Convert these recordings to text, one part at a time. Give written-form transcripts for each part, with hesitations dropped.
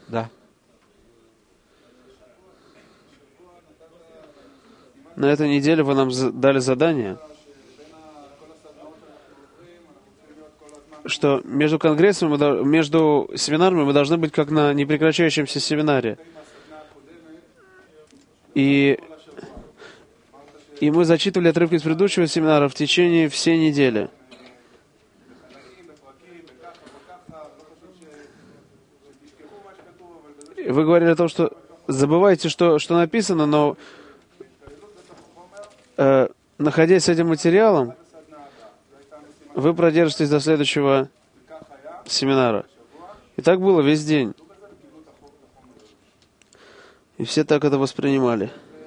Да. На этой неделе вы нам дали задание, что между конгрессами, между семинарами мы должны быть как на непрекращающемся семинаре. И мы зачитывали отрывки из предыдущего семинара в течение всей недели. Вы говорили о том, что забывайте, что написано, но находясь с этим материалом, вы продержитесь до следующего семинара. И так было весь день. И все так это воспринимали.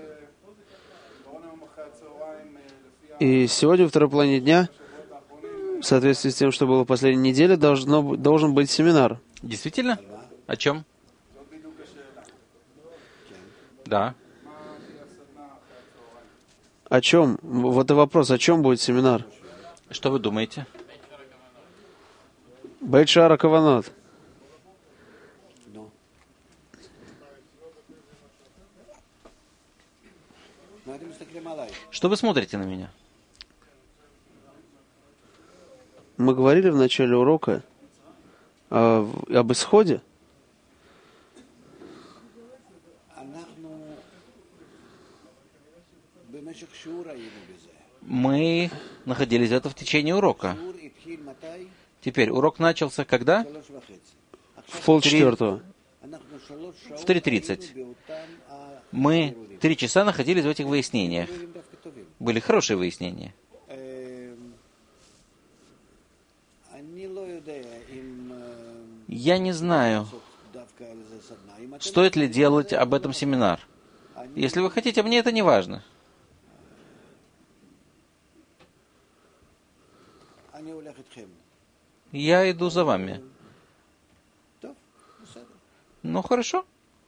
И сегодня, во второй половине дня, в соответствии с тем, что было в последней неделе, должен быть семинар. Действительно? О чем? Да. О чем? Вот и вопрос, о чем будет семинар? Что вы думаете? Бейт Шаара Каванот. Что вы смотрите на меня? Мы говорили в начале урока об исходе. Мы находились в этом в течение урока. Теперь, урок начался когда? В 3:30. В 3:30. Мы 3 часа находились в этих выяснениях. Были хорошие выяснения. Я не знаю, стоит ли делать об этом семинар. Если вы хотите, мне это не важно. Я иду за вами. Ну, хорошо.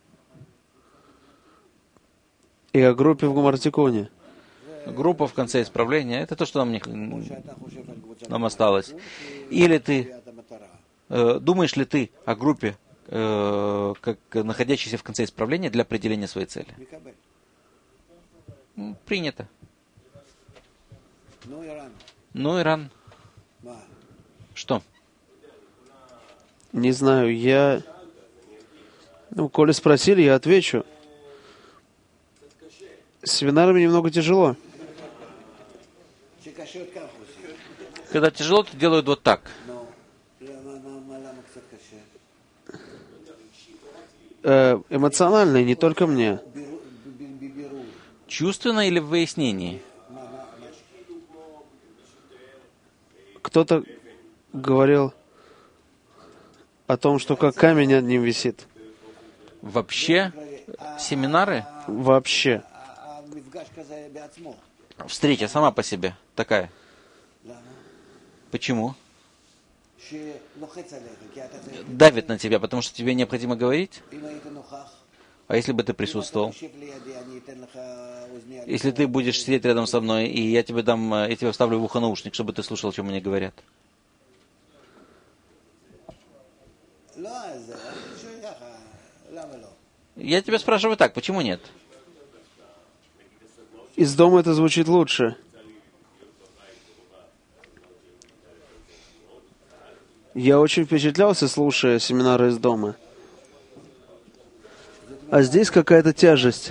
И о группе в Гумартиконе. Группа в конце исправления, это то, что нам осталось. Или ты, думаешь ли ты о группе, как находящейся в конце исправления для определения своей цели? Принято. Ну, Иран. Что? Не знаю, коли спросили, я отвечу. С семинарами немного тяжело. Когда тяжело, то делают вот так. Эмоционально, и не только мне. Чувственно или в выяснении? Кто-то говорил о том, что как камень над ним висит. Вообще, семинары? Вообще. Встреча сама по себе такая. Почему? Давит на тебя, потому что тебе необходимо говорить? А если бы ты присутствовал? Если ты будешь сидеть рядом со мной, и я тебе вставлю в ухо наушник, чтобы ты слушал, о чем мне говорят? Я тебя спрашиваю так, почему нет? Из дома это звучит лучше. Я очень впечатлялся, слушая семинары из дома. А здесь какая-то тяжесть.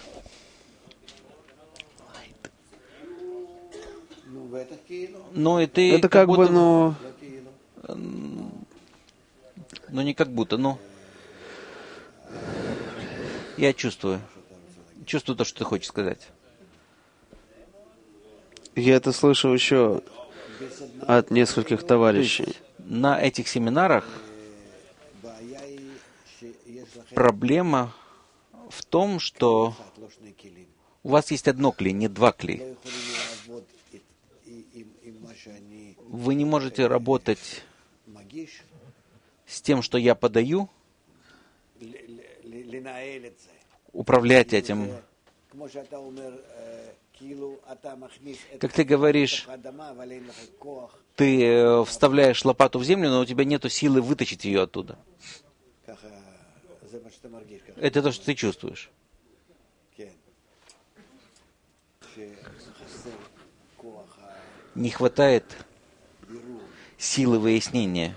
Ну и ты... Это как бы, Ну не как будто, ну... Я чувствую. Чувствую то, что ты хочешь сказать. Я это слышал еще от нескольких товарищей. На этих семинарах проблема в том, что у вас есть одно кли, не два кли. Вы не можете работать с тем, что я подаю, управлять этим. Как ты говоришь, ты вставляешь лопату в землю, но у тебя нет силы вытащить ее оттуда. Это то, что ты чувствуешь. Не хватает силы выяснения.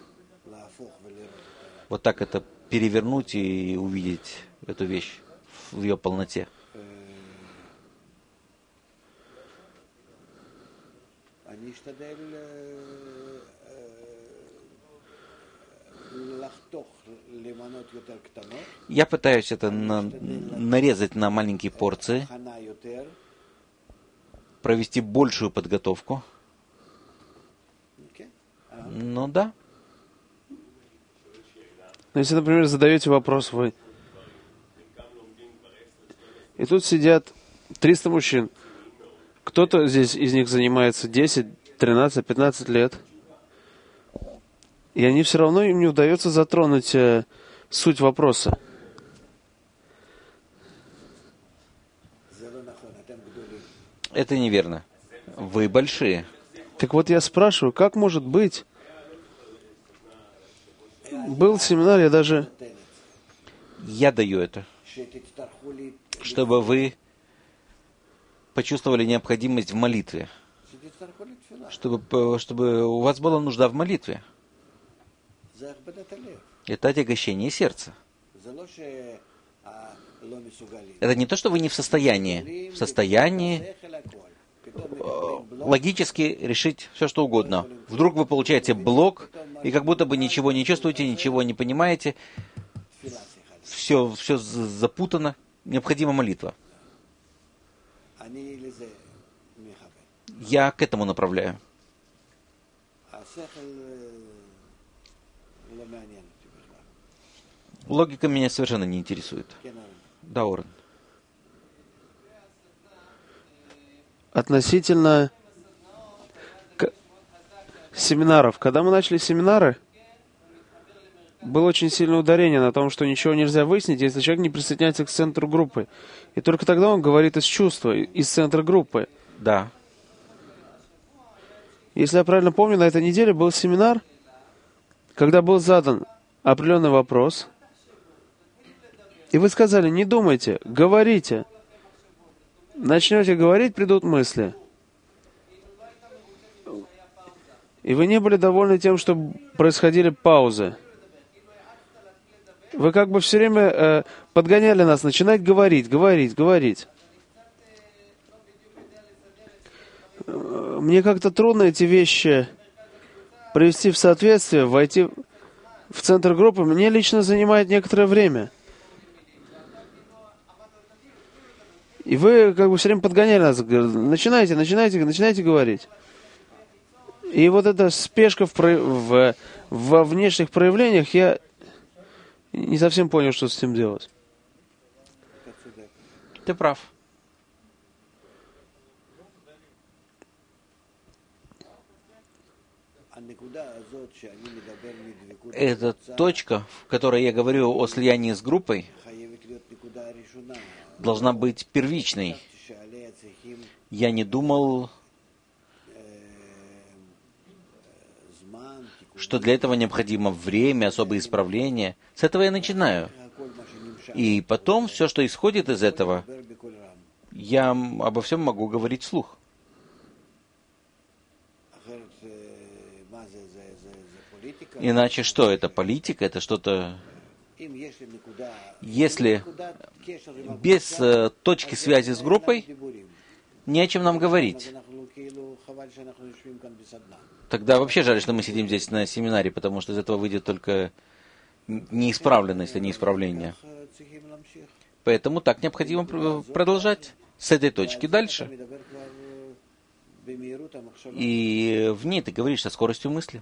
Вот так это перевернуть и увидеть эту вещь в ее полноте. Я пытаюсь это нарезать на маленькие порции, провести большую подготовку. Ну да. Если, например, задаете вопрос вы, и тут сидят 300 мужчин. Кто-то здесь из них занимается 10, 13, 15 лет. И они все равно, им не удается затронуть суть вопроса. Это неверно. Вы большие. Так вот я спрашиваю, как может быть? Был семинар, Я даю это, чтобы вы почувствовали необходимость в молитве. Чтобы у вас была нужда в молитве. Это отягощение сердца. Это не то, что вы не в состоянии. В состоянии логически решить все, что угодно. Вдруг вы получаете блок, и как будто бы ничего не чувствуете, ничего не понимаете. Все запутано. Необходима молитва. Я к этому направляю. Логика меня совершенно не интересует. Да, Орен. Относительно семинаров. Когда мы начали семинары, было очень сильное ударение на том, что ничего нельзя выяснить, если человек не присоединяется к центру группы. И только тогда он говорит из чувства, из центра группы. Да. Если я правильно помню, на этой неделе был семинар, когда был задан определенный вопрос, и вы сказали, не думайте, говорите. Начнете говорить, придут мысли. И вы не были довольны тем, что происходили паузы. Вы как бы все время подгоняли нас, начинать говорить. Мне как-то трудно эти вещи привести в соответствие, войти в центр группы. Мне лично занимает некоторое время. И вы как бы все время подгоняли нас, начинайте говорить. И вот эта спешка во внешних проявлениях, я не совсем понял, что с этим делать. Ты прав. Эта точка, в которой я говорю о слиянии с группой, должна быть первичной. Я не думал, что для этого необходимо время, особые исправления. С этого я начинаю. И потом все, что исходит из этого, я обо всем могу говорить вслух. Иначе что? Это политика? Это что-то... Если без точки связи с группой, не о чем нам говорить. Тогда вообще жаль, что мы сидим здесь на семинаре, потому что из этого выйдет только неисправленность, а не исправление. Поэтому так необходимо продолжать с этой точки дальше. И в ней ты говоришь со скоростью мысли.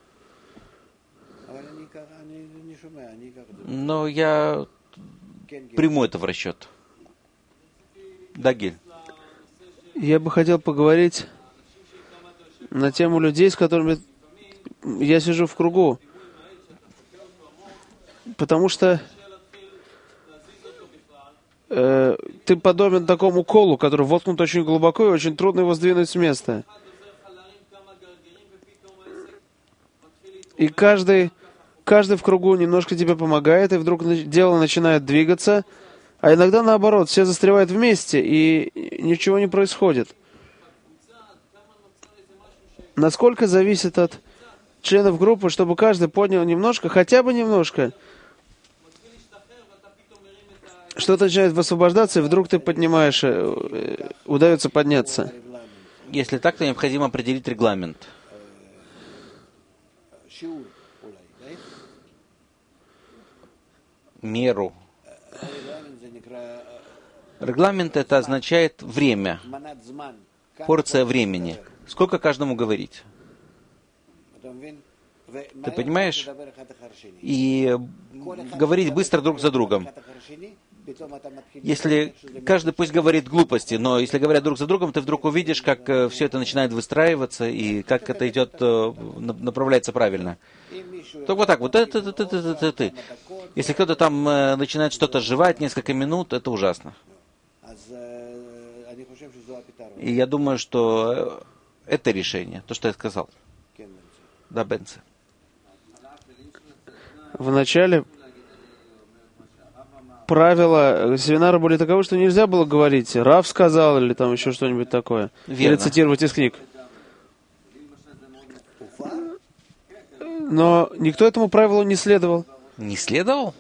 Но я приму это в расчет. Да, Гиль? Я бы хотел поговорить на тему людей, с которыми я сижу в кругу. Потому что ты подобен такому колу, который воткнут очень глубоко, и очень трудно его сдвинуть с места. И каждый каждый в кругу немножко тебе помогает, и вдруг дело начинает двигаться, а иногда наоборот, все застревают вместе, и ничего не происходит. Насколько зависит от членов группы, чтобы каждый поднял немножко, хотя бы немножко, что-то начинает высвобождаться, и вдруг ты поднимаешь, удается подняться. Если так, то необходимо определить регламент. Меру. Регламент это означает время, порция времени. Сколько каждому говорить? Ты понимаешь? И говорить быстро друг за другом. Если каждый пусть говорит глупости, но если говорят друг за другом, ты вдруг увидишь, как все это начинает выстраиваться и как это идет, направляется правильно. Только вот так вот. Ты. Если кто-то там начинает что-то жевать несколько минут, это ужасно. И я думаю, что это решение, то, что я сказал. Да, Бенце. В начале правила семинара были таковы, что нельзя было говорить «Рав сказал» или там еще что-нибудь такое. Верно. Или цитировать из книг. Но никто этому правилу не следовал. Не следовал?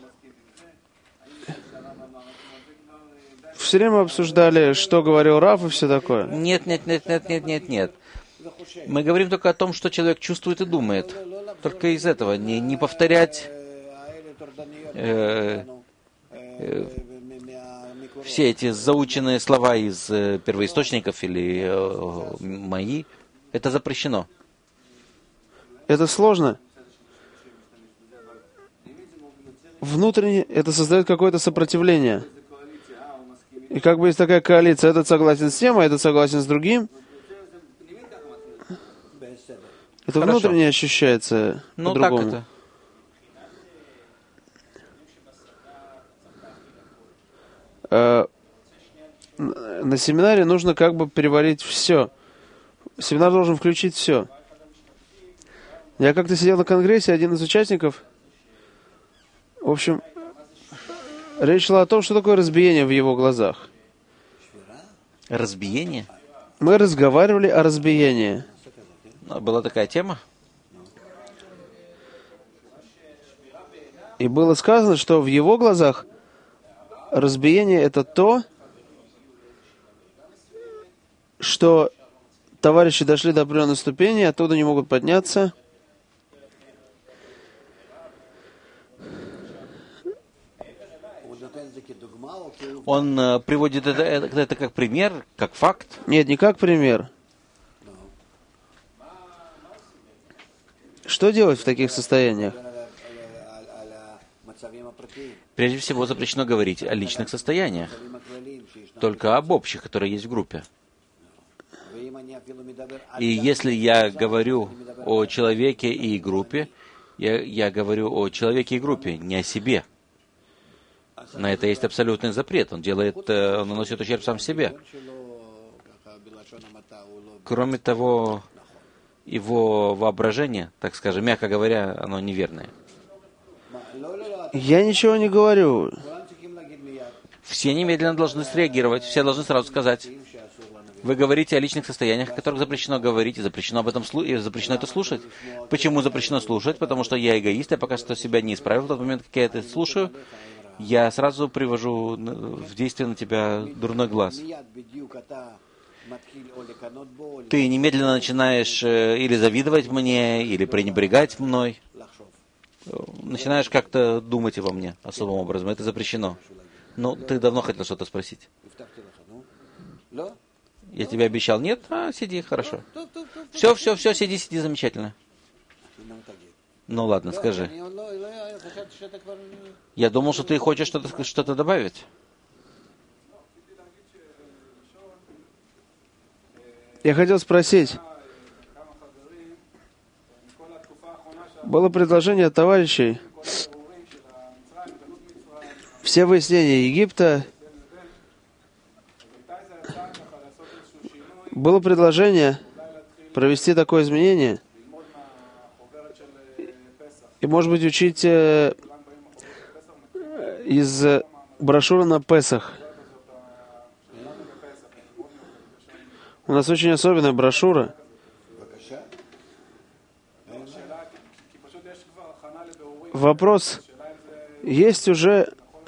Все время обсуждали, что говорил Рав и все такое. Нет. Мы говорим только о том, что человек чувствует и думает. Только из этого. Не повторять все эти заученные слова из первоисточников или мои. Это запрещено. Это сложно. Внутренне это создает какое-то сопротивление. И как бы есть такая коалиция, этот согласен с тем, а этот согласен с другим. Это Хорошо. внутренне ощущается по-другому. Так это. На семинаре нужно как бы переварить все. Семинар должен включить все. Я как-то сидел на конгрессе, один из участников, в общем, речь шла о том, что такое разбиение в его глазах. Разбиение? Мы разговаривали о разбиении. Была такая тема? И было сказано, что в его глазах разбиение — это то, что товарищи дошли до определенной ступени, оттуда не могут подняться. Он приводит это как пример, как факт? Нет, не как пример. Что делать в таких состояниях? Прежде всего запрещено говорить о личных состояниях, только об общих, которые есть в группе. И если я говорю о человеке и группе, я говорю о человеке и группе, не о себе. На это есть абсолютный запрет. Он наносит ущерб сам себе. Кроме того, его воображение, так скажем, мягко говоря, оно неверное. Я ничего не говорю. Все немедленно должны среагировать, все должны сразу сказать. Вы говорите о личных состояниях, о которых запрещено говорить, и запрещено об этом и запрещено это слушать. Почему запрещено слушать? Потому что я эгоист, я пока что себя не исправил. В тот момент, как я это слушаю, я сразу привожу в действие на тебя дурной глаз. Ты немедленно начинаешь или завидовать мне, или пренебрегать мной. Начинаешь как-то думать обо мне особым образом. Это запрещено. Ну, ты давно хотел что-то спросить. Я тебе обещал. Нет? Сиди, хорошо. Все, сиди, замечательно. Ну ладно, скажи. Я думал, что ты хочешь что-то добавить. Я хотел спросить. Было предложение от товарищей. Все выяснения Египта. Было предложение провести такое изменение И, может быть, учить из брошюры на Песах. У нас очень особенная брошюра. Вопрос. Есть уже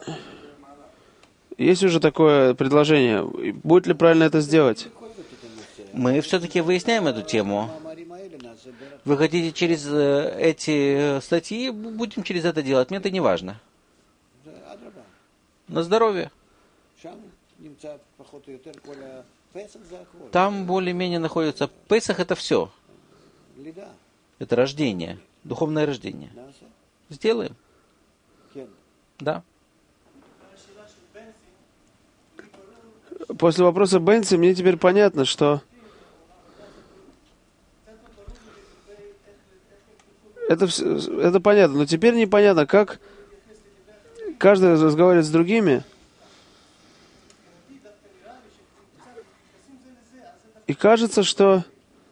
такое предложение. Будет ли правильно это сделать? Мы все-таки выясняем эту тему. Вы хотите через эти статьи, будем через это делать. Мне это не важно. На здоровье. Там более-менее находится Песах, это все. Это рождение, духовное рождение. Сделаем? Да. После вопроса Бенси мне теперь понятно, что это понятно, но теперь непонятно, как каждый разговаривает с другими, и кажется, что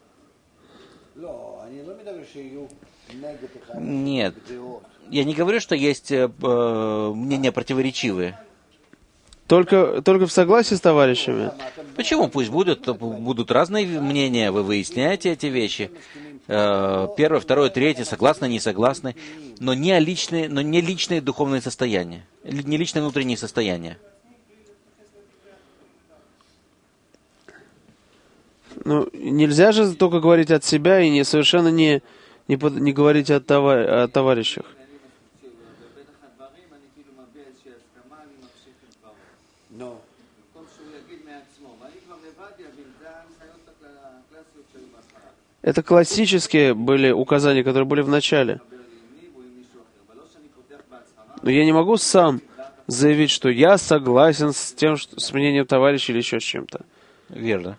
нет. Я не говорю, что есть мнения противоречивые. только в согласии с товарищами. Почему? Пусть будут разные мнения, вы выясняете эти вещи. Первое, второе, третье, согласны, не согласны, но не личные духовные состояния, не личные внутренние состояния. Ну, нельзя же только говорить от себя и совершенно не говорить о товарищах. Это классические были указания, которые были в начале. Но я не могу сам заявить, что я согласен с мнением товарища или еще с чем-то. Верно.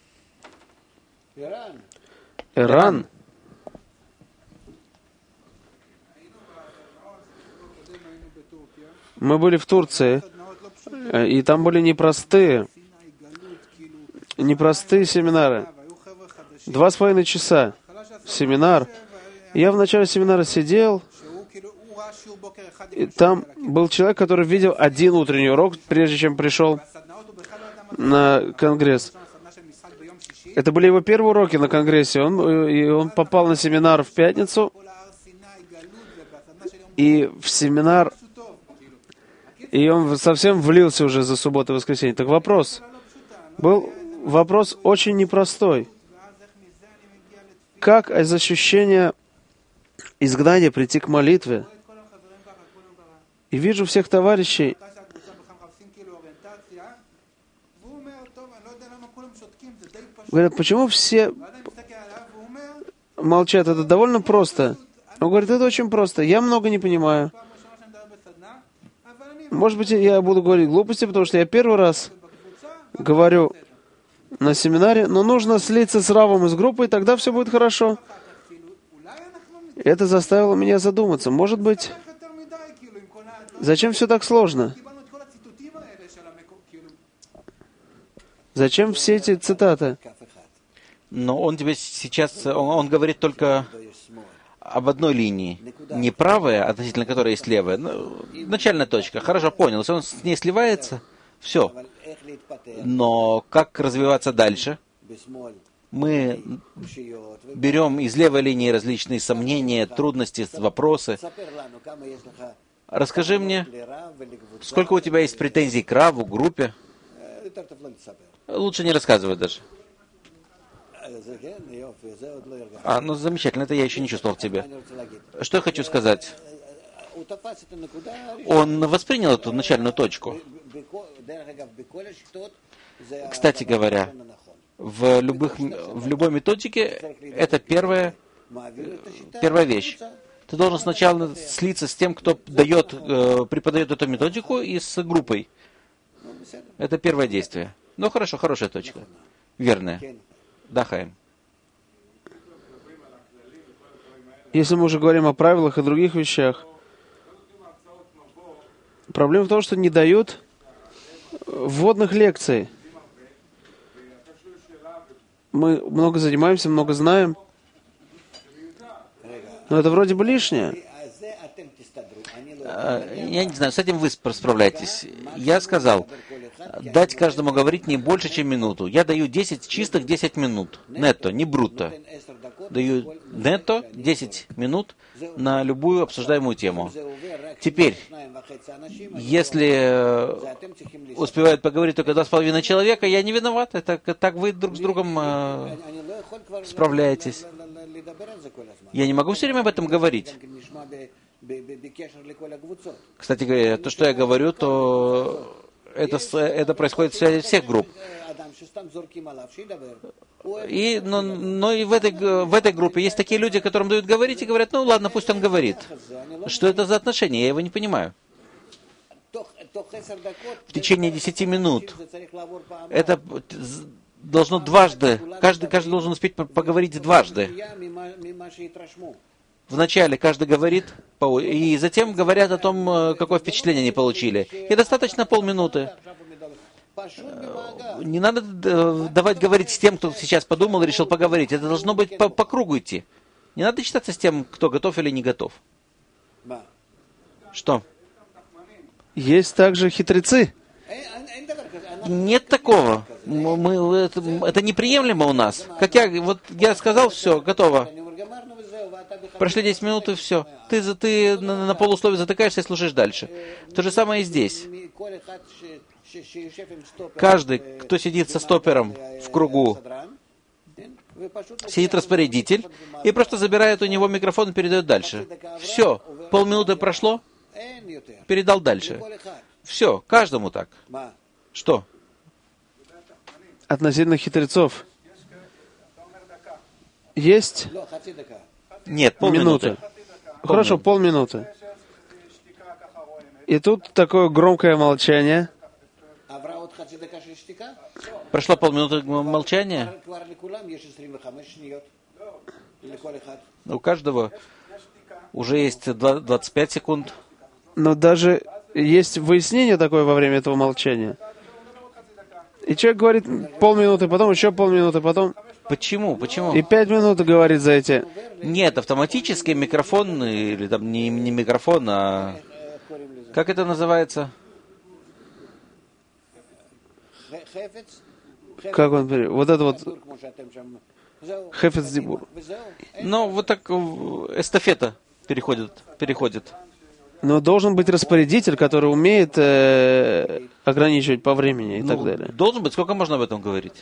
Иран. Мы были в Турции, и там были непростые семинары. 2,5 часа семинар. Я в начале семинара сидел, и там был человек, который видел один утренний урок, прежде чем пришел на конгресс. Это были его первые уроки на конгрессе. Он попал на семинар в пятницу, и в семинар, и он совсем влился уже за субботу и воскресенье. Так был вопрос очень непростой. Как из ощущения изгнания прийти к молитве? И вижу всех товарищей. Говорят, почему все молчат? Это довольно просто. Он говорит, это очень просто. Я много не понимаю. Может быть, я буду говорить глупости, потому что я первый раз говорю на семинаре, но нужно слиться с Равом из группы, и тогда все будет хорошо. Это заставило меня задуматься. Может быть, зачем все так сложно? Зачем все эти цитаты? Но он тебе сейчас, он говорит только об одной линии. Не правая, относительно которой есть левая. Начальная точка. Хорошо, понял. Если он с ней сливается, все. Но как развиваться дальше? Мы берем из левой линии различные сомнения, трудности, вопросы. Расскажи мне, сколько у тебя есть претензий к Раву, группе? Лучше не рассказывай даже. Ну замечательно, это я еще не чувствовал в тебе. Что я хочу сказать? Он воспринял эту начальную точку. Кстати говоря, в любой методике это первая вещь. Ты должен сначала слиться с тем, кто преподает эту методику, и с группой. Это первое действие. Ну хорошо, хорошая точка. Верная. Да, Хаим. Если мы уже говорим о правилах и других вещах, проблема в том, что не дают вводных лекций. Мы много занимаемся, много знаем, но это вроде бы лишнее. Я не знаю, с этим вы справляетесь. Я сказал, дать каждому говорить не больше, чем минуту. Я даю 10, чистых 10 минут. Нетто, не брутто. Даю нетто 10 минут на любую обсуждаемую тему. Теперь, если успевают поговорить только 2,5 человека, я не виноват. Это так вы друг с другом справляетесь. Я не могу все время об этом говорить. Кстати говоря, то, что я говорю, то это происходит в связи всех групп. Но и в этой группе есть такие люди, которым дают говорить и говорят, ну ладно, пусть он говорит. Что это за отношения? Я его не понимаю. В течение 10 минут это должно дважды, каждый должен успеть поговорить дважды. Вначале каждый говорит, и затем говорят о том, какое впечатление они получили. И достаточно полминуты. Не надо давать говорить с тем, кто сейчас подумал и решил поговорить. Это должно быть по кругу идти. Не надо считаться с тем, кто готов или не готов. Что? Есть также хитрецы. Нет такого. Это неприемлемо у нас. Как я сказал, все, готово. Прошли 10 минут, и все. Ты на полусловие затыкаешься и слушаешь дальше. То же самое и здесь. Каждый, кто сидит со стопером в кругу, сидит распорядитель и просто забирает у него микрофон и передает дальше. Все. Полминуты прошло, передал дальше. Все. Каждому так. Что? Относительно хитрецов. Есть... Нет, полминуты. Хорошо, полминуты. И тут такое громкое молчание. Прошло полминуты молчания. У каждого уже есть 25 секунд. Но даже есть выяснение такое во время этого молчания. И человек говорит полминуты, потом еще полминуты, потом... Почему? И 5 минут говорит за эти... Нет, автоматически микрофон, или там не микрофон, а... Как это называется? Как он... Вот это вот... Хефец дибур. Ну, вот так эстафета переходит. Но должен быть распорядитель, который умеет ограничивать по времени и так далее. Должен быть. Сколько можно об этом говорить?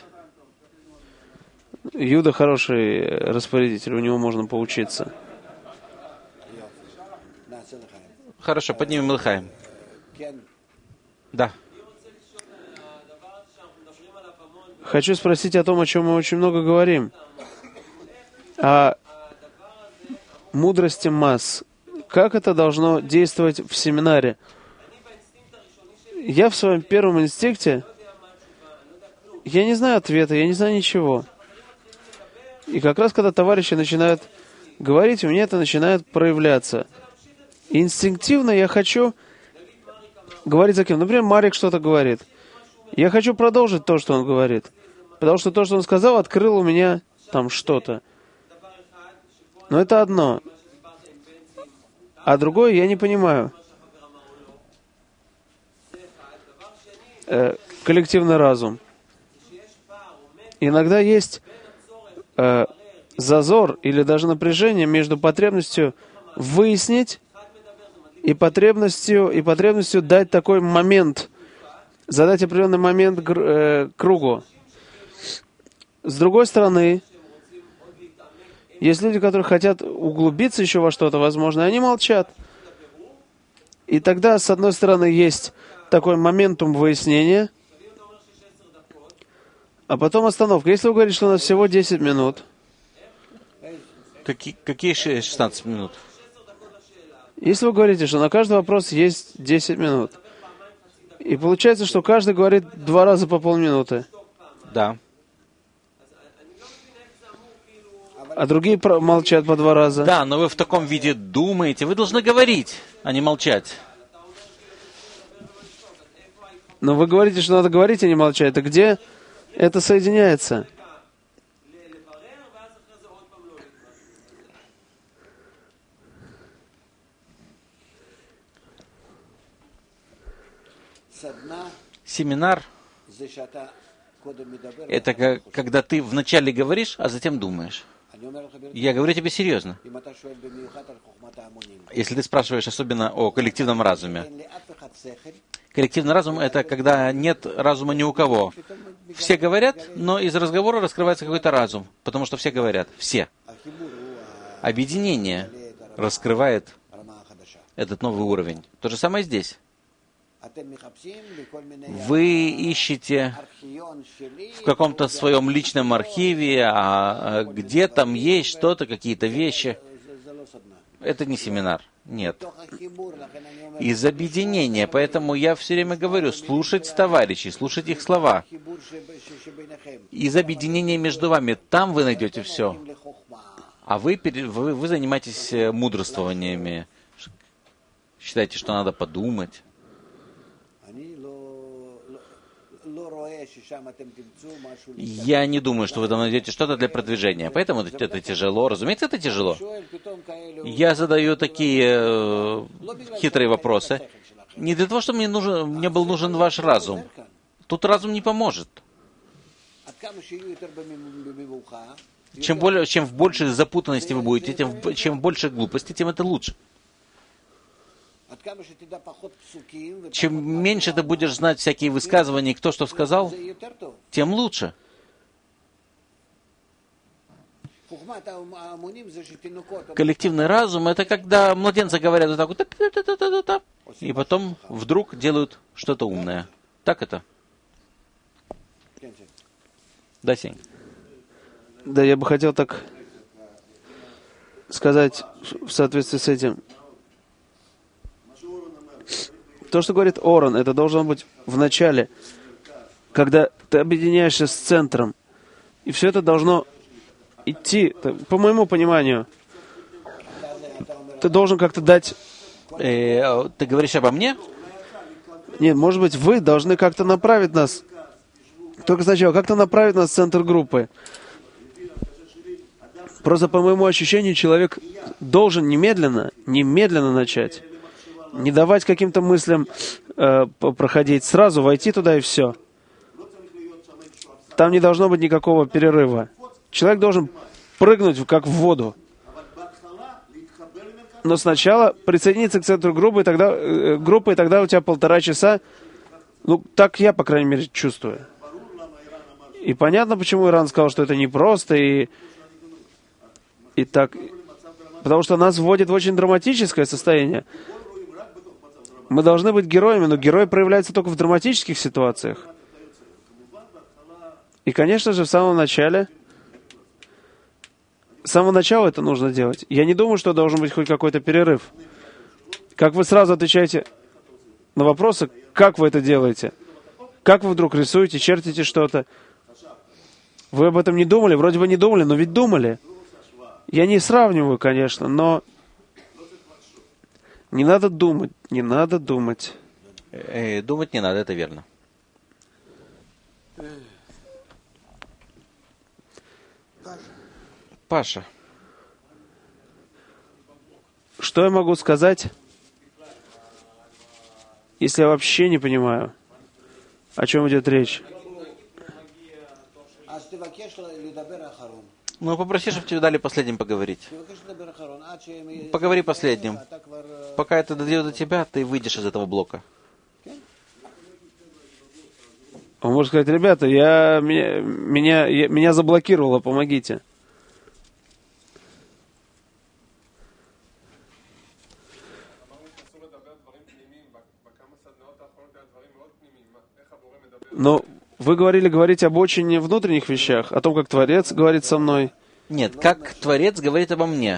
Юда хороший распорядитель, у него можно поучиться. Хорошо, поднимем Лыхаем. Да. Хочу спросить о том, о чем мы очень много говорим. О мудрости масс. Как это должно действовать в семинаре? Я в своем первом инстинкте, я не знаю ответа, я не знаю ничего. И как раз, когда товарищи начинают говорить, у меня это начинает проявляться. И инстинктивно я хочу говорить за кем. Например, Марик что-то говорит. Я хочу продолжить то, что он говорит. Потому что то, что он сказал, открыл у меня там что-то. Но это одно. А другое я не понимаю. Коллективный разум. Иногда есть зазор или даже напряжение между потребностью выяснить и потребностью дать такой момент, задать определенный момент кругу. С другой стороны, есть люди, которые хотят углубиться еще во что-то, возможно, и они молчат. И тогда, с одной стороны, есть такой моментум выяснения, а потом остановка. Если вы говорите, что у нас всего 10 минут. Какие 16 минут? Если вы говорите, что на каждый вопрос есть 10 минут, и получается, что каждый говорит 2 раза по полминуты. Да. А другие молчат по 2 раза. Да, но вы в таком виде думаете. Вы должны говорить, а не молчать. Но вы говорите, что надо говорить, а не молчать. Это где это соединяется? Семинар — это когда ты вначале говоришь, а затем думаешь. Я говорю тебе серьезно. Если ты спрашиваешь особенно о коллективном разуме. Коллективный разум — это когда нет разума ни у кого. Все говорят, но из разговора раскрывается какой-то разум, потому что все говорят. Все. Объединение раскрывает этот новый уровень. То же самое здесь. Вы ищете в каком-то своем личном архиве, а где там есть что-то, какие-то вещи. Это не семинар. Нет. Из объединения. Поэтому я все время говорю, слушать товарищей, слушать их слова. Из объединения между вами. Там вы найдете все. А вы занимаетесь мудрствованиями. Считаете, что надо подумать. Я не думаю, что вы там найдете что-то для продвижения. Поэтому это тяжело. Разумеется, это тяжело. Я задаю такие хитрые вопросы. Не для того, чтобы мне был нужен ваш разум. Тут разум не поможет. Чем в большей запутанности вы будете, чем больше глупости, тем это лучше. Чем меньше ты будешь знать всякие высказывания, кто что сказал, тем лучше. Коллективный разум — это когда младенцы говорят вот так вот, и потом вдруг делают что-то умное. Так это? Да, Сень? Да, я бы хотел так сказать в соответствии с этим. То, что говорит Орон, это должно быть в начале, когда ты объединяешься с центром. И все это должно идти, по моему пониманию. Ты должен как-то дать... Ты говоришь обо мне? Нет, может быть, вы должны как-то направить нас. Только сначала, как-то направить нас в центр группы. Просто по моему ощущению, человек должен немедленно начать. Не давать каким-то мыслям проходить, сразу войти туда и все. Там не должно быть никакого перерыва. Человек должен прыгнуть как в воду. Но сначала присоединиться к центру группы, и тогда у тебя 1,5 часа. Ну, так я, по крайней мере, чувствую. И понятно, почему Иран сказал, что это непросто, и так. Потому что нас вводит в очень драматическое состояние. Мы должны быть героями, но герой проявляется только в драматических ситуациях. И, конечно же, с самого начала это нужно делать. Я не думаю, что должен быть хоть какой-то перерыв. Как вы сразу отвечаете на вопросы, как вы это делаете? Как вы вдруг рисуете, чертите что-то? Вы об этом не думали? Вроде бы не думали, но ведь думали. Я не сравниваю, конечно, но не надо думать, не надо думать. Думать не надо, это верно. Паша. Что я могу сказать, если я вообще не понимаю, о чем идет речь? Ну, попроси, чтобы тебе дали последним поговорить. Поговори последним. Пока это дойдет до тебя, ты выйдешь из этого блока. Он может сказать: ребята, меня заблокировало, помогите. Но вы говорите об очень внутренних вещах, о том, как Творец говорит со мной. Нет, как Творец говорит обо мне.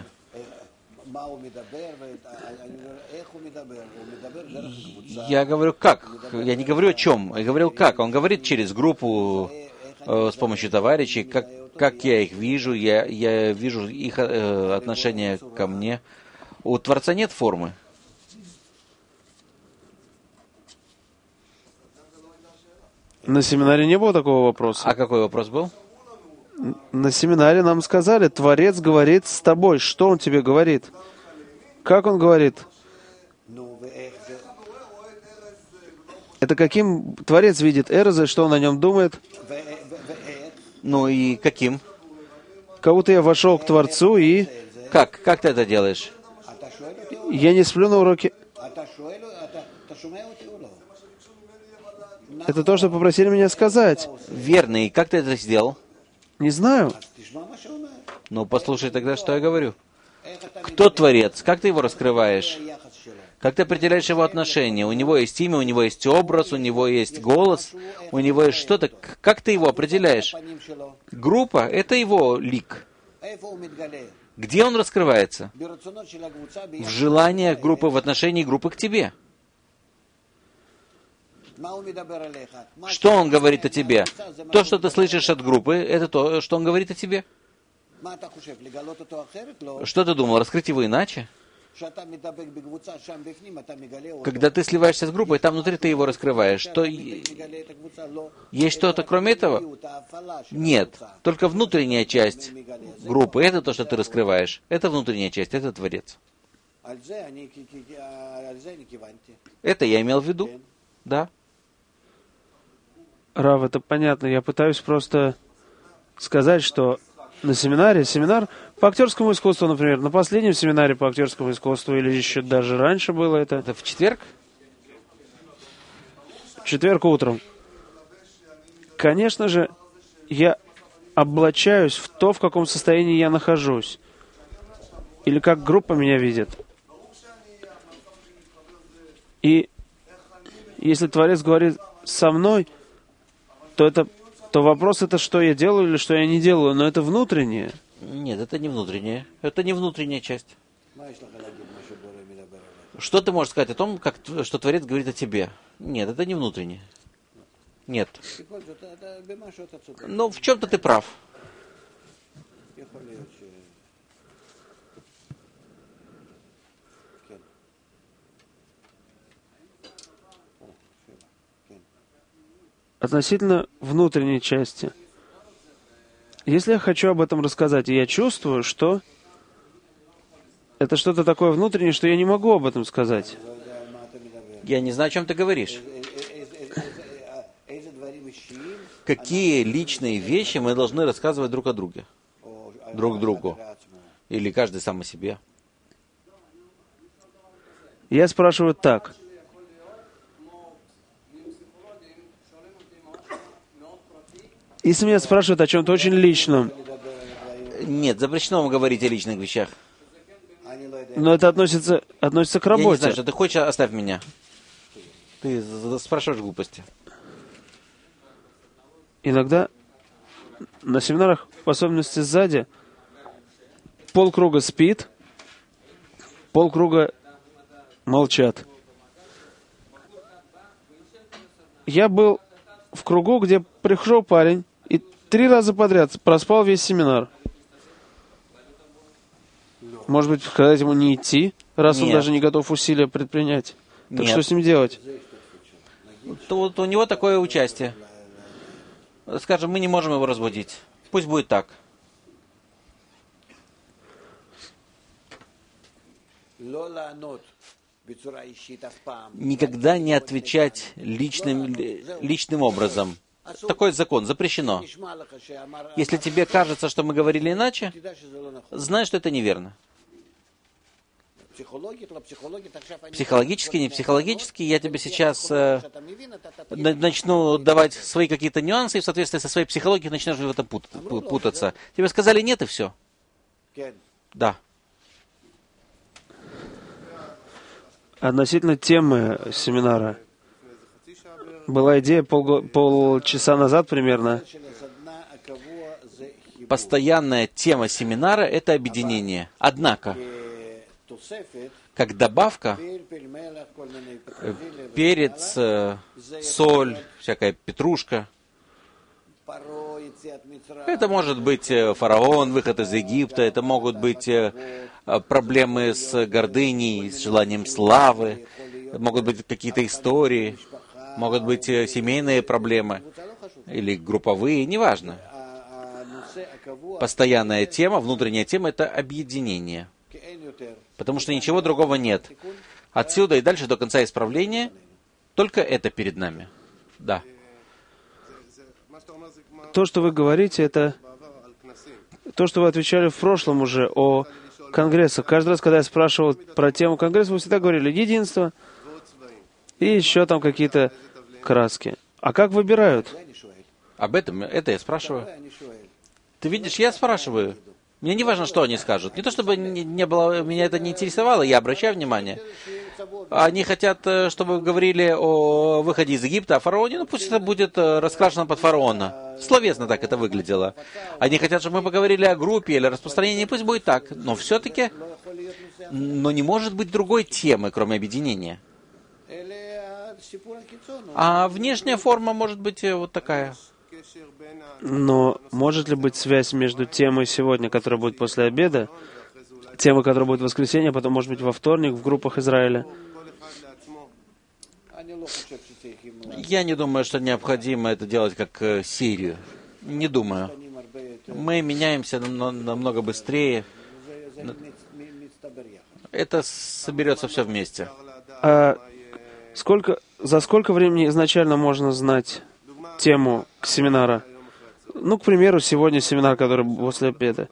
Я говорю как. Я не говорю о чем. Я говорил как. Он говорит через группу, с помощью товарищей, как я их вижу. Я вижу их отношение ко мне. У Творца нет формы. На семинаре не было такого вопроса. А какой вопрос был? На семинаре нам сказали, Творец говорит с тобой. Что Он тебе говорит? Как Он говорит? Это каким Творец видит Эрза, что он о нем думает? Ну и каким? Как будто я вошел к Творцу и... Как ты это делаешь? Я не сплю на уроке. Это то, что попросили меня сказать. Верно. И как ты это сделал? Не знаю. Ну, послушай тогда, что я говорю. Кто Творец? Как ты его раскрываешь? Как ты определяешь его отношения? У него есть имя, у него есть образ, у него есть голос, у него есть что-то. Как ты его определяешь? Группа — это его лик. Где он раскрывается? В желаниях группы, в отношении группы к тебе. Что он говорит о тебе? То, что ты слышишь от группы, это то, что он говорит о тебе. Что ты думал, раскрыть его иначе? Когда ты сливаешься с группой, там внутри ты его раскрываешь. Есть что-то кроме этого? Нет. Только внутренняя часть группы. Это то, что ты раскрываешь. Это внутренняя часть, это Творец. Это я имел в виду. Да. Рав, это понятно. Я пытаюсь просто сказать, что на семинар по актерскому искусству, например, на последнем семинаре по актерскому искусству, или еще даже раньше было это. Это в четверг? В четверг утром. Конечно же, я облачаюсь в то, в каком состоянии я нахожусь. Или как группа меня видит. И если Творец говорит со мной, то вопрос это, что я делаю или что я не делаю, но это внутреннее. Нет, это не внутреннее. Это не внутренняя часть. Что ты можешь сказать о том, что Творец говорит о тебе? Нет, это не внутреннее. Нет. Но в чем-то ты прав. Относительно внутренней части. Если я хочу об этом рассказать, и я чувствую, что это что-то такое внутреннее, что я не могу об этом сказать. Я не знаю, о чем ты говоришь. Какие личные вещи мы должны рассказывать друг о друге? Друг другу. Или каждый сам о себе? Я спрашиваю так. Если меня спрашивают о чем-то очень личном. Нет, запрещено вам говорить о личных вещах. Но это относится к работе. Я не знаю, что ты хочешь, оставь меня. Ты спрашиваешь глупости. Иногда на семинарах, в особенности сзади, полкруга спит, полкруга молчат. Я был в кругу, где пришел парень и 3 раза подряд проспал весь семинар. Может быть, сказать ему не идти, раз он даже не готов усилия предпринять. Так что с ним делать? Тут у него такое участие. Скажем, мы не можем его разбудить. Пусть будет так. Никогда не отвечать личным образом. Такой закон, запрещено. Если тебе кажется, что мы говорили иначе, знай, что это неверно. Психологически, не психологически, я тебе сейчас начну давать свои какие-то нюансы, и в соответствии со своей психологией начнешь в это путаться. Тебе сказали нет, и все. Да. Относительно темы семинара. Была идея полчаса назад примерно. Постоянная тема семинара — это объединение. Однако, как добавка, перец, соль, всякая петрушка, это может быть фараон, выход из Египта, это могут быть проблемы с гордыней, с желанием славы, могут быть какие-то истории, могут быть семейные проблемы или групповые, неважно. Постоянная тема, внутренняя тема — это объединение. Потому что ничего другого нет. Отсюда и дальше до конца исправления Только это перед нами. Да. То, что вы говорите, это то, что вы отвечали в прошлом уже о конгрессах. Каждый раз, когда я спрашивал про тему конгресса, вы всегда говорили единство и еще там какие-то краски. А как выбирают? Об этом, это я спрашиваю. Ты видишь, я спрашиваю. Мне не важно, что они скажут. Не то, чтобы не было, меня это не интересовало, я обращаю внимание. Они хотят, чтобы говорили о выходе из Египта, о фараоне, ну пусть это будет раскрашено под фараона. Словесно так это выглядело. Они хотят, чтобы мы поговорили о группе или распространении, пусть будет так. Но все-таки, но не может быть другой темы, кроме объединения. А внешняя форма может быть вот такая. Но может ли быть связь между темой сегодня, которая будет после обеда, темой, которая будет в воскресенье, а потом, может быть, во вторник в группах Израиля? Я не думаю, что необходимо это делать как серию. Не думаю. Мы меняемся намного быстрее. Это соберется все вместе. А за сколько времени изначально можно знать тему семинара? Ну, к примеру, сегодня семинар, который после обеда.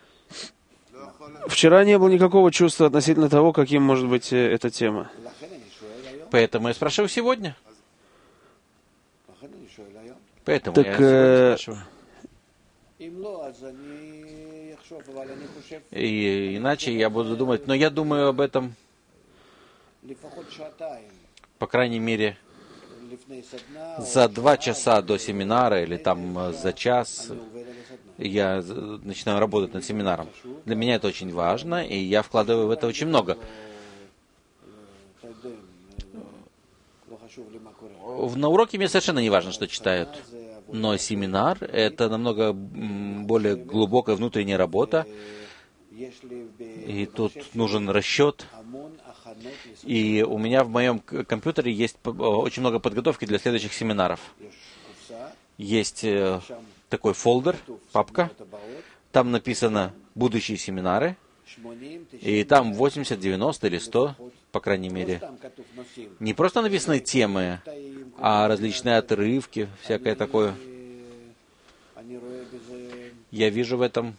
Вчера не было никакого чувства относительно того, каким может быть эта тема. Поэтому я спрашиваю сегодня. Поэтому Так, я сегодня спрашиваю. И иначе я буду думать, но я думаю об этом, по крайней мере, за 2 часа до семинара или там за час я начинаю работать над семинаром. Для меня это очень важно, и я вкладываю в это очень много. На уроке мне совершенно не важно, что читают. Но семинар — это намного более глубокая внутренняя работа. И тут нужен расчет. И у меня в моем компьютере есть очень много подготовки для следующих семинаров. Есть такой фолдер, папка. Там написано «Будущие семинары». И там 80, 90 или 100, по крайней мере. Не просто написаны темы, а различные отрывки, всякое такое. Я вижу в этом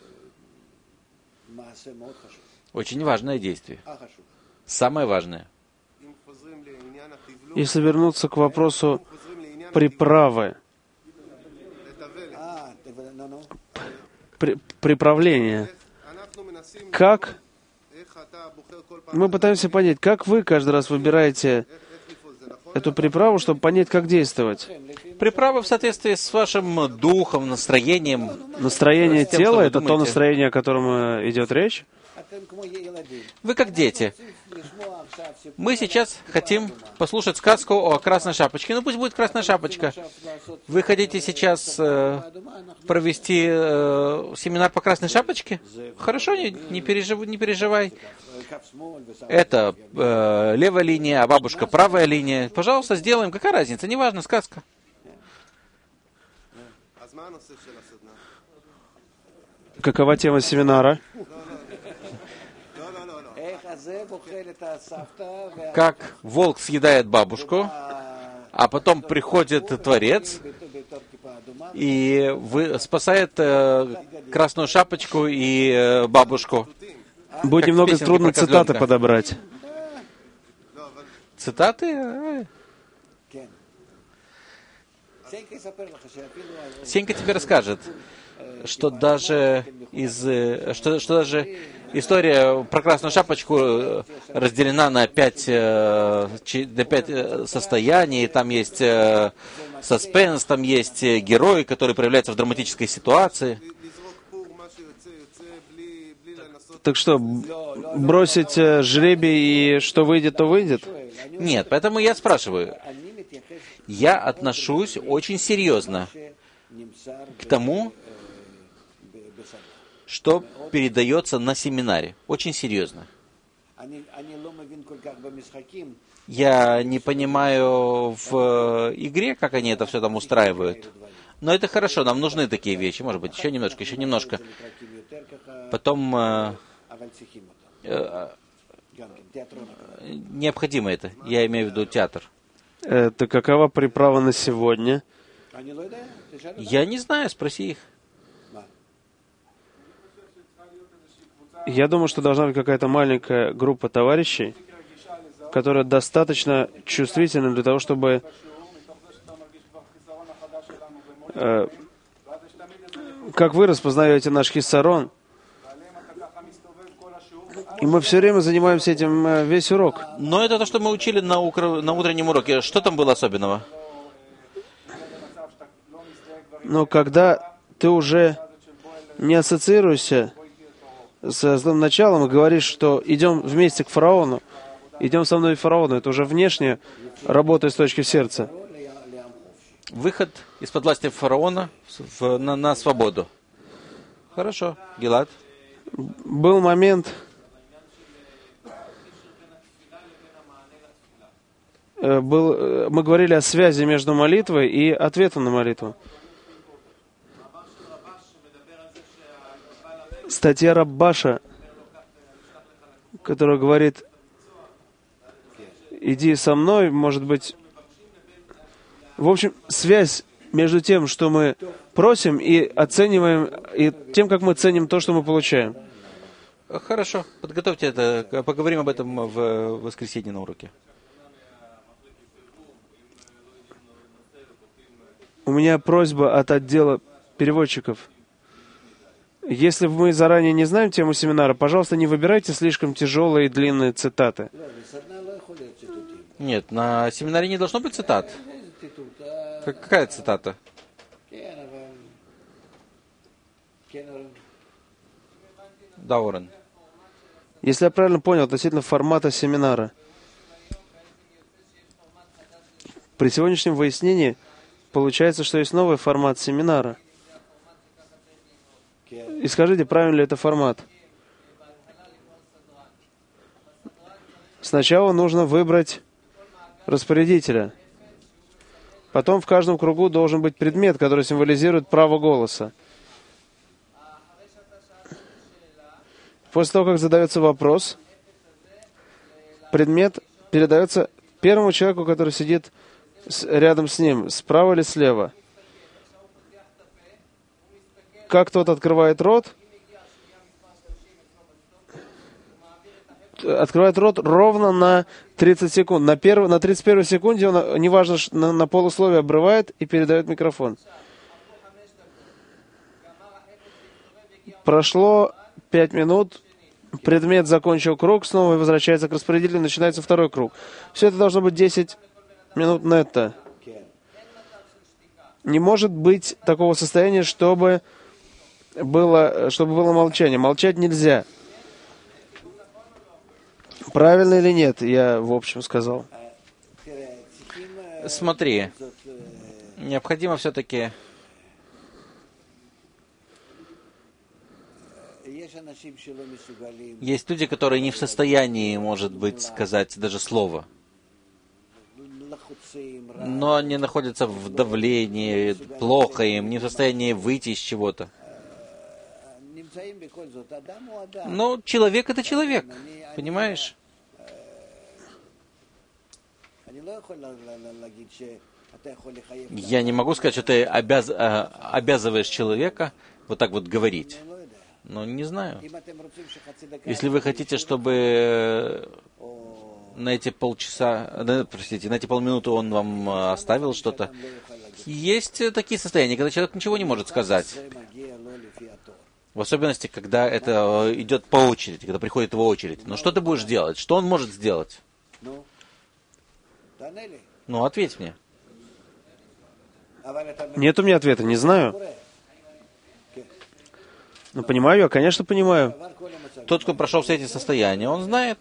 очень важное действие. Самое важное. Если вернуться к вопросу приправы, приправления, как мы пытаемся понять, как вы каждый раз выбираете эту приправу, чтобы понять, как действовать? Приправа в соответствии с вашим духом, настроением. Настроение тела — это то настроение, о котором идет речь? Вы как дети. Мы сейчас хотим послушать сказку о Красной Шапочке. Ну пусть будет Красная Шапочка. Вы хотите сейчас провести семинар по Красной Шапочке? Хорошо, не переживай. Это левая линия, а бабушка правая линия. Пожалуйста, сделаем. Какая разница? Неважно, сказка. Какова тема семинара? Как волк съедает бабушку, а потом приходит Творец и спасает Красную Шапочку и бабушку. Будет немного трудно цитаты подобрать. Цитаты? Сенька тебе расскажет, что даже история про Красную Шапочку разделена на 5 состояний. Там есть саспенс, там есть герой, который проявляется в драматической ситуации. Так что, бросить жребий и что выйдет, то выйдет? Нет, поэтому я спрашиваю. Я отношусь очень серьезно к тому, что передается на семинаре. Очень серьезно. Я не понимаю в игре, как они это все там устраивают. Но это хорошо, нам нужны такие вещи. Может быть, еще немножко. Потом необходимо это. Я имею в виду театр. Это какова приправа на сегодня? Я не знаю, спроси их. Я думаю, что должна быть какая-то маленькая группа товарищей, которая достаточно чувствительна для того, чтобы как вы распознаете наш хиссарон, и мы все время занимаемся этим весь урок. Но это то, что мы учили на утреннем уроке. Что там было особенного? Но когда ты уже не ассоциируешься с злым началом и говоришь, что идем вместе к фараону, идем со мной к фараону, это уже внешне работа из точки сердца. Выход из-под власти фараона на свободу. Хорошо, Гилад. Был момент, мы говорили о связи между молитвой и ответом на молитву. Статья Раббаша, которая говорит, иди со мной, может быть... В общем, связь между тем, что мы просим и оцениваем, и тем, как мы ценим то, что мы получаем. Хорошо, подготовьте это, поговорим об этом в воскресенье на уроке. У меня просьба от отдела переводчиков. Если мы заранее не знаем тему семинара, пожалуйста, не выбирайте слишком тяжелые и длинные цитаты. Нет, на семинаре не должно быть цитат. Какая цитата? Да, Орен. Если я правильно понял, относительно формата семинара, при сегодняшнем выяснении получается, что есть новый формат семинара. И скажите, правильно ли это формат? Сначала нужно выбрать распорядителя. Потом в каждом кругу должен быть предмет, который символизирует право голоса. После того, как задается вопрос, предмет передается первому человеку, который сидит рядом с ним, справа или слева. Как тот открывает рот ровно на 30 секунд. На 31 секунде он, неважно, на полусловие обрывает и передает микрофон. Прошло 5 минут, предмет закончил круг, снова возвращается к распорядителю, начинается второй круг. Все это должно быть 10 минут нетто. Не может быть такого состояния, чтобы было молчание. Молчать нельзя. Правильно или нет, я в общем сказал. Смотри, необходимо все-таки... Есть люди, которые не в состоянии, может быть, сказать даже слово. Но они находятся в давлении, плохо им, не в состоянии выйти из чего-то. Но человек — это человек, понимаешь? Я не могу сказать, что ты обязываешь человека вот так вот говорить. Но не знаю. Если вы хотите, чтобы на эти на эти полминуты он вам оставил что-то, есть такие состояния, когда человек ничего не может сказать. В особенности, когда это идет по очереди, когда приходит его очередь. Но что ты будешь делать? Что он может сделать? Ну, ответь мне. Нет у меня ответа, не знаю. Ну, понимаю я, конечно, понимаю. Тот, кто прошел все эти состояния, он знает.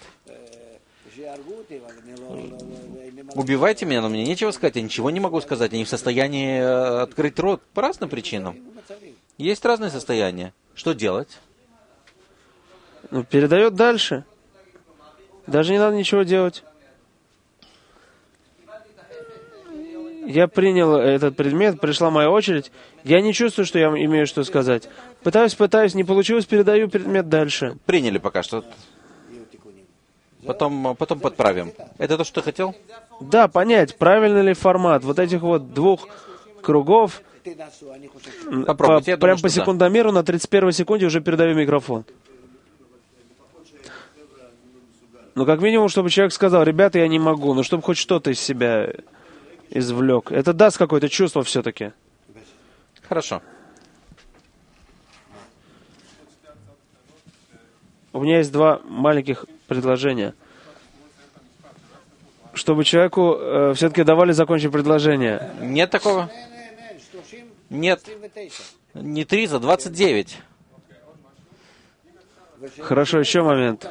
Убивайте меня, но мне нечего сказать, я ничего не могу сказать, я не в состоянии открыть рот по разным причинам. Есть разные состояния. Что делать? Ну, передает дальше. Даже не надо ничего делать. Я принял этот предмет, пришла моя очередь. Я не чувствую, что я имею что сказать. Пытаюсь, не получилось, передаю предмет дальше. Приняли пока что. потом подправим. Это то, что ты хотел? Да, понять, правильный ли формат вот этих вот двух кругов. Попробуйте, я думаю, Прям что по да. секундомеру на 31 секунде уже передаю микрофон. Ну, как минимум, чтобы человек сказал: ребята, я не могу, ну, чтобы хоть что-то из себя извлек. Это даст какое-то чувство все-таки. Хорошо. У меня есть два маленьких предложения. Чтобы человеку все-таки давали закончить предложение. Нет такого? Нет. Не 30, 29. Хорошо, еще момент.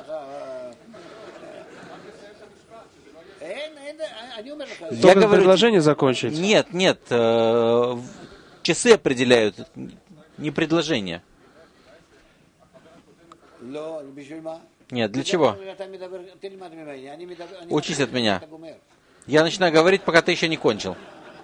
Только предложение закончить. Нет, нет. Часы определяют, не предложение. Нет, для чего? Учись от меня. Я начинаю говорить, пока ты еще не кончил.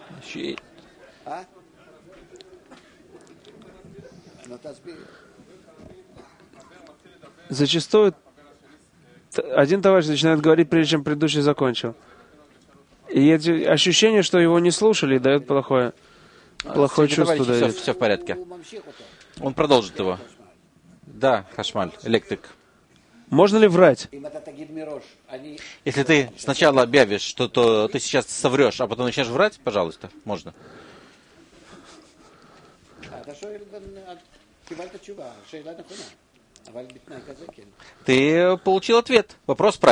Зачастую один товарищ начинает говорить, прежде чем предыдущий закончил. И эти ощущения, что его не слушали, дает плохое чувство. Дает. Все в порядке. Он продолжит его. Да, Хашмаль, электрик. Можно ли врать? Если ты сначала объявишь, что ты сейчас соврешь, а потом начнешь врать, пожалуйста, можно. Ты получил ответ. Вопрос правильный.